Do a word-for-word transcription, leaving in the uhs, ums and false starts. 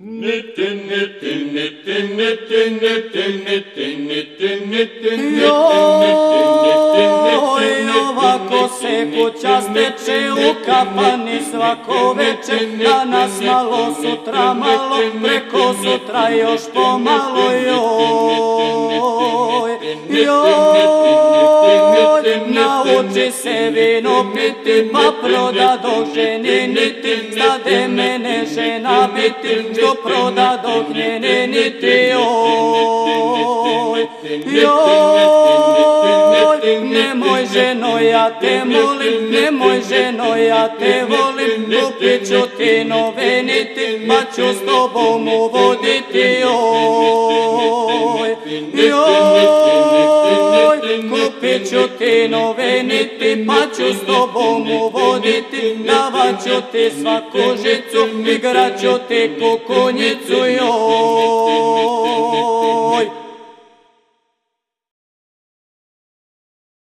Joj, ovako se kuća steče u kafani svako veče, danas malo, sutra malo, preko sutra još pomalo. Joj, joj, nauči se vino piti, pa proda dok ženi niti, stade mene žena biti, što proda dok njene niti. Joj, joj, nemoj ženo, ja te molim, nemoj ženo, ja te volim, kupit ću ti nove niti, pa ću s tobom uvoditi. Joj, joj, kupit ću ti nove niti, pa ću s tobom uvoditi, davat ću ti svaku žicu, igrat ću ti kukunjicu. Joj.